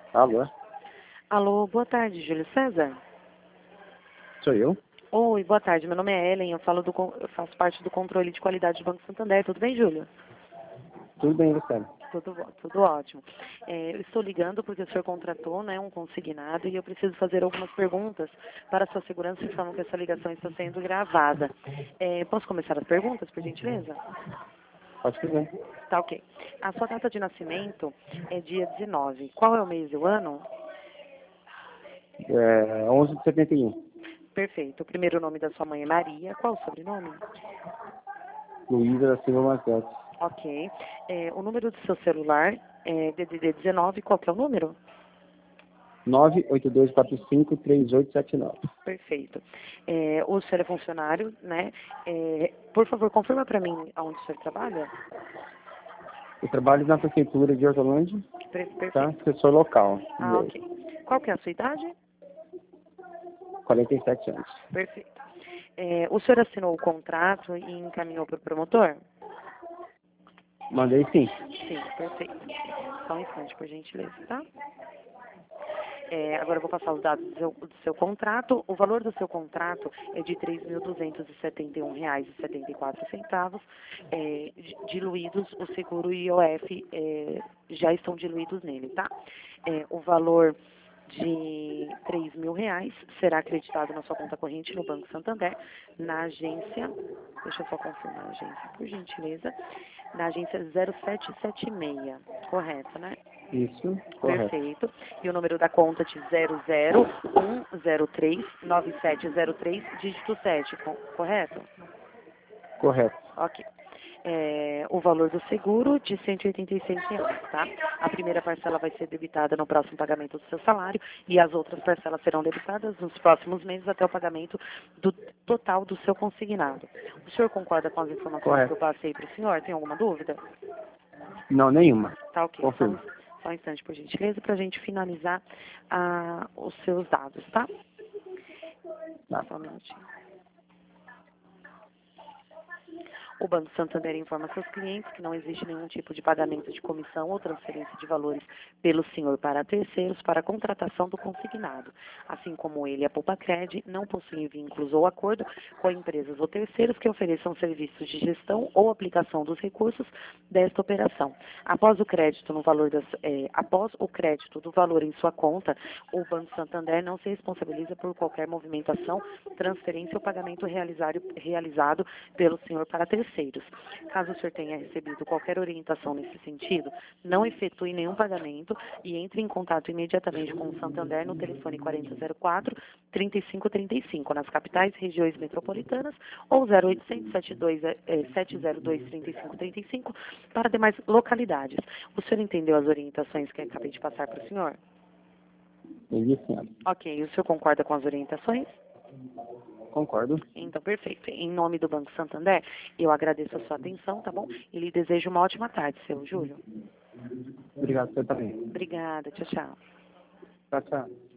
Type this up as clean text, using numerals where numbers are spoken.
Alô? Alô, boa tarde, Júlio César. Sou eu? Oi, boa tarde. Meu nome é Ellen, eu faço parte do controle de qualidade do Banco Santander. Tudo bem, Júlio? Tudo bem, você? Tudo ótimo. Eu estou ligando porque o senhor contratou, né, um consignado e eu preciso fazer algumas perguntas para a sua segurança, informam que essa ligação está sendo gravada. Posso começar as perguntas, por gentileza? Pode fazer. Tá, ok. A sua data de nascimento é dia 19. Qual é o mês e o ano? 11 de 71. Perfeito. O primeiro nome da sua mãe é Maria. Qual o sobrenome? Luísa da Silva Marques. Ok. O número do seu celular é DDD 19. Qual que é o número? 982453879. Perfeito. O senhor é funcionário, né? Por favor, confirma para mim aonde o senhor trabalha. Eu trabalho na prefeitura de Hortolândia, Perfeito. tá? Assessor local. Ok. Qual que é a sua idade? 47 anos. Perfeito. O senhor assinou o contrato e encaminhou para o promotor? Mandei sim. Sim, perfeito. Só um instante, por gentileza, tá? Agora eu vou passar os dados do seu contrato. O valor do seu contrato é de R$ 3.271,74. Diluídos, o seguro e IOF já estão diluídos nele, tá? O valor de R$ 3.000 será acreditado na sua conta corrente no Banco Santander, na agência, deixa eu só confirmar a agência, por gentileza, na agência 0776, correto, né? Isso, correto. Perfeito. E o número da conta de 001039703, dígito 7, correto? Correto. Ok. O valor do seguro de R$ 186, tá? A primeira parcela vai ser debitada no próximo pagamento do seu salário e as outras parcelas serão debitadas nos próximos meses até o pagamento do total do seu consignado. O senhor concorda com as informações Correto. que eu passei para o senhor? Tem alguma dúvida? Não, nenhuma. Tá, ok. Confirmo. Só um instante, por gentileza, para a gente finalizar os seus dados, tá? Tá. Só um minutinho. O Banco Santander informa seus clientes que não existe nenhum tipo de pagamento de comissão ou transferência de valores pelo senhor para terceiros para a contratação do consignado. Assim como ele e a Poupa-Cred não possuem vínculos ou acordo com empresas ou terceiros que ofereçam serviços de gestão ou aplicação dos recursos desta operação. Após o crédito do valor em sua conta, o Banco Santander não se responsabiliza por qualquer movimentação, transferência ou pagamento realizado pelo senhor para terceiros. Caso o senhor tenha recebido qualquer orientação nesse sentido, não efetue nenhum pagamento e entre em contato imediatamente com o Santander no telefone 4004-3535, nas capitais e regiões metropolitanas, ou 0800 702 3535 para demais localidades. O senhor entendeu as orientações que eu acabei de passar para o senhor? Entendi, senhora. Ok, o senhor concorda com as orientações? Concordo. Então, perfeito. Em nome do Banco Santander, eu agradeço a sua atenção, tá bom? E lhe desejo uma ótima tarde, seu Júlio. Obrigado, você também. Obrigada, tchau, tchau. Tchau, tchau.